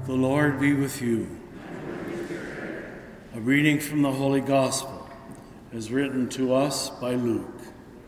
The Lord be with you. A reading from the Holy Gospel as written to us by Luke.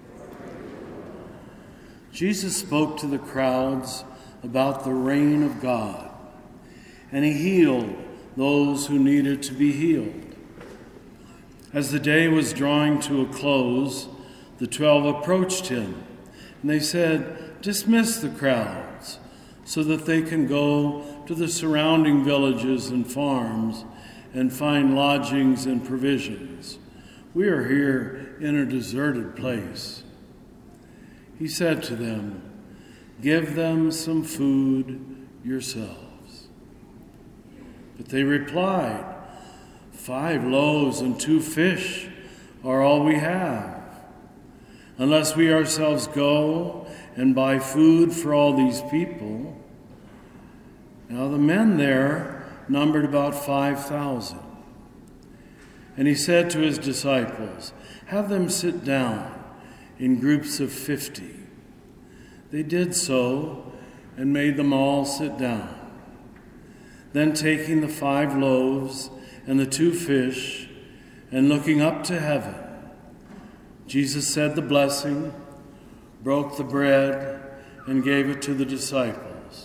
Jesus spoke to the crowds about the reign of God, and he healed those who needed to be healed. As the day was drawing to a close, the 12 approached him, and they said, "Dismiss the crowds so that they can go to the surrounding villages and farms and find lodgings and provisions. We are here in a deserted place." He said to them, "Give them some food yourselves." But they replied, 5 loaves and 2 fish are all we have. Unless we ourselves go and buy food for all these people." Now the men there numbered about 5,000. And he said to his disciples, "Have them sit down in groups of 50. They did so and made them all sit down. Then taking the 5 loaves and the 2 fish and looking up to heaven, Jesus said the blessing, broke the bread, and gave it to the disciples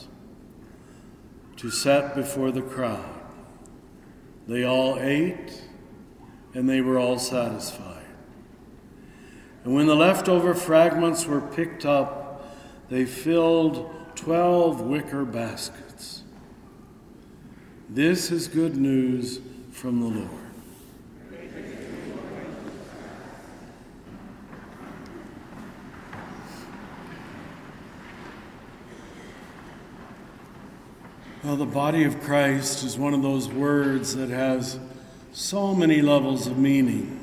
to set before the crowd. They all ate, and they were all satisfied. And when the leftover fragments were picked up, they filled 12 wicker baskets. This is good news from the Lord. Well, the body of Christ is one of those words that has so many levels of meaning.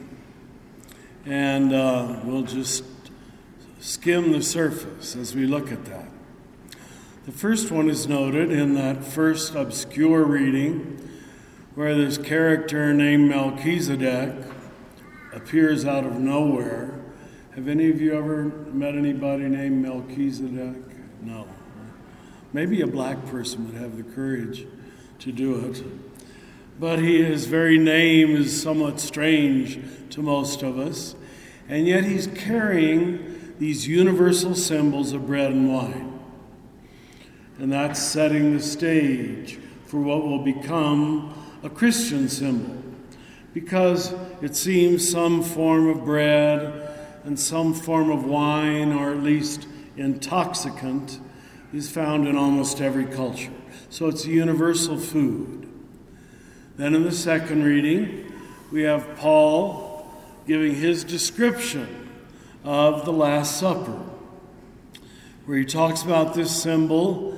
And we'll just skim the surface as we look at that. The first one is noted in that first obscure reading where this character named Melchizedek appears out of nowhere. Have any of you ever met anybody named Melchizedek? No. Maybe a black person would have the courage to do it. But his very name is somewhat strange to most of us. And yet he's carrying these universal symbols of bread and wine. And that's setting the stage for what will become a Christian symbol. Because it seems some form of bread and some form of wine, or at least intoxicant, is found in almost every culture. So it's a universal food. Then in the second reading, we have Paul giving his description of the Last Supper, where he talks about this symbol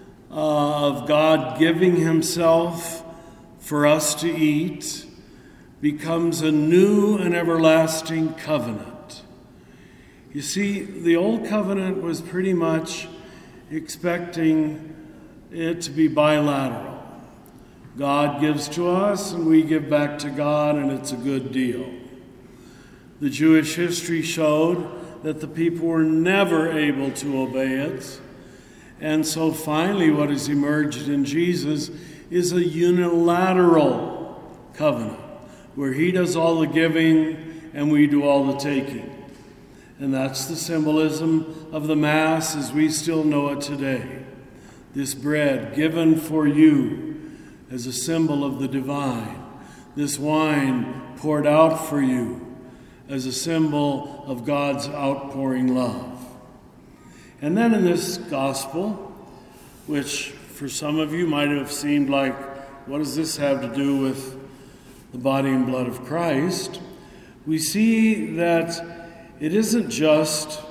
of God giving himself for us to eat, becomes a new and everlasting covenant. You see, the old covenant was pretty much expecting it to be bilateral. God gives to us and we give back to God, and it's a good deal. The Jewish history showed that the people were never able to obey it. And so finally what has emerged in Jesus is a unilateral covenant where he does all the giving and we do all the taking. And that's the symbolism of the Mass as we still know it today. This bread given for you as a symbol of the divine. This wine poured out for you as a symbol of God's outpouring love. And then in this gospel, which for some of you might have seemed like, what does this have to do with the body and blood of Christ? We see that it isn't just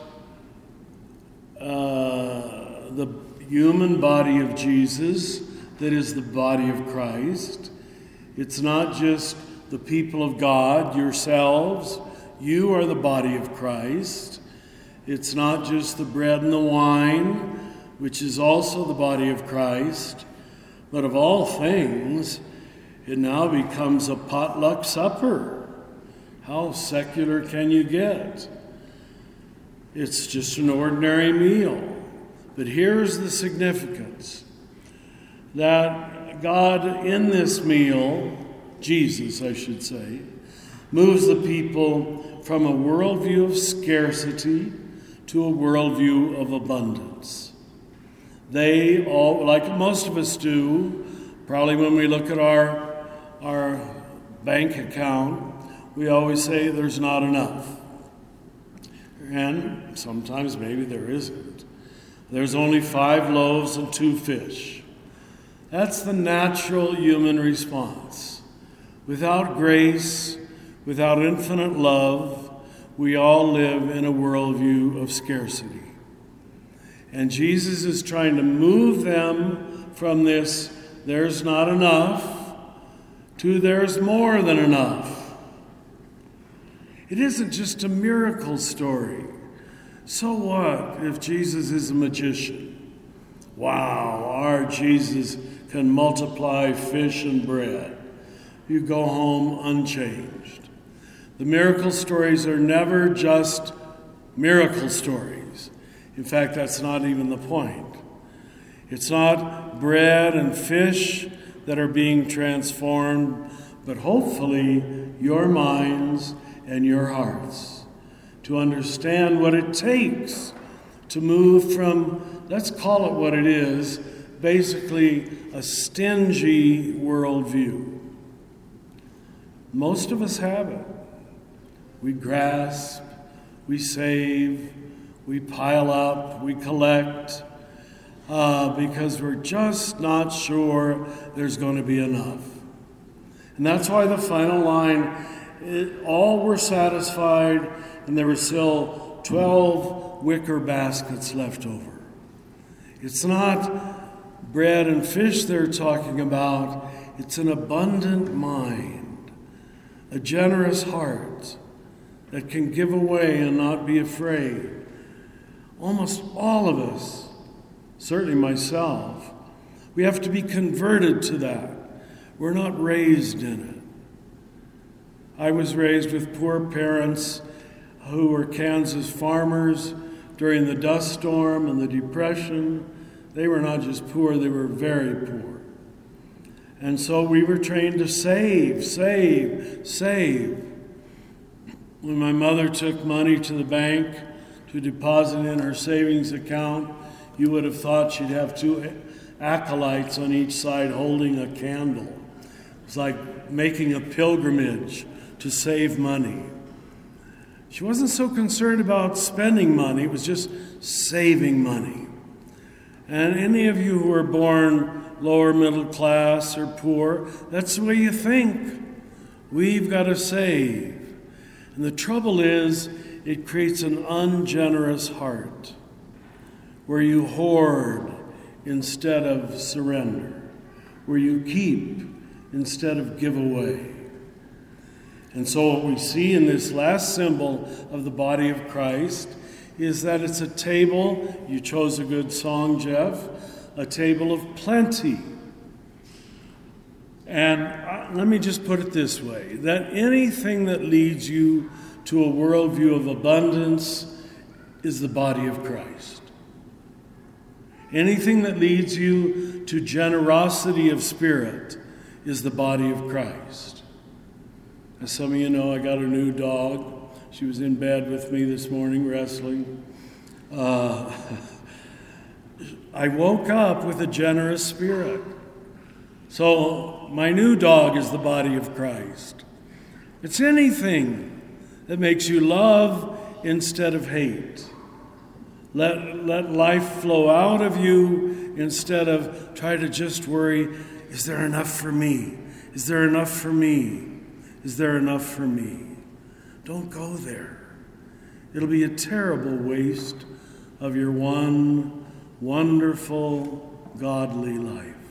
the human body of Jesus that is the body of Christ. It's not just the people of God, yourselves. You are the body of Christ. It's not just the bread and the wine, which is also the body of Christ. But of all things, it now becomes a potluck supper. How secular can you get? It's just an ordinary meal. But here's the significance. That God in this meal, Jesus, I should say, moves the people from a worldview of scarcity to a worldview of abundance. They all, like most of us do, probably when we look at our bank account, we always say there's not enough. And sometimes maybe there isn't. There's only 5 loaves and 2 fish. That's the natural human response. Without grace, without infinite love, we all live in a worldview of scarcity. And Jesus is trying to move them from this, there's not enough, to there's more than enough. It isn't just a miracle story. So what if Jesus is a magician? Wow, our Jesus can multiply fish and bread. You go home unchanged. The miracle stories are never just miracle stories. In fact, that's not even the point. It's not bread and fish that are being transformed, but hopefully your minds and your hearts to understand what it takes to move from, let's call it what it is, basically a stingy worldview. Most of us have it. We grasp, we save, we pile up, we collect, because we're just not sure there's going to be enough. And that's why the final line, all were satisfied, and there were still 12 wicker baskets left over. It's not bread and fish they're talking about, it's an abundant mind, a generous heart that can give away and not be afraid. Almost all of us, certainly myself, we have to be converted to that. We're not raised in it. I was raised with poor parents who were Kansas farmers during the dust storm and the Depression. They were not just poor, they were very poor. And so we were trained to save. When my mother took money to the bank to deposit in her savings account, you would have thought she'd have 2 acolytes on each side holding a candle. It was like making a pilgrimage to save money. She wasn't so concerned about spending money, it was just saving money. And any of you who were born lower middle class or poor, that's the way you think. We've got to save. And the trouble is, it creates an ungenerous heart where you hoard instead of surrender, where you keep instead of give away. And so what we see in this last symbol of the body of Christ is that it's a table, you chose a good song, Jeff, a table of plenty. And let me just put it this way, that anything that leads you to a worldview of abundance is the body of Christ. Anything that leads you to generosity of spirit is the body of Christ. As some of you know, I got a new dog. She was in bed with me this morning wrestling. I woke up with a generous spirit. So my new dog is the body of Christ. It's anything that makes you love instead of hate. Let life flow out of you instead of try to just worry, is there enough for me? Is there enough for me? Is there enough for me? Don't go there. It'll be a terrible waste of your one wonderful, godly life.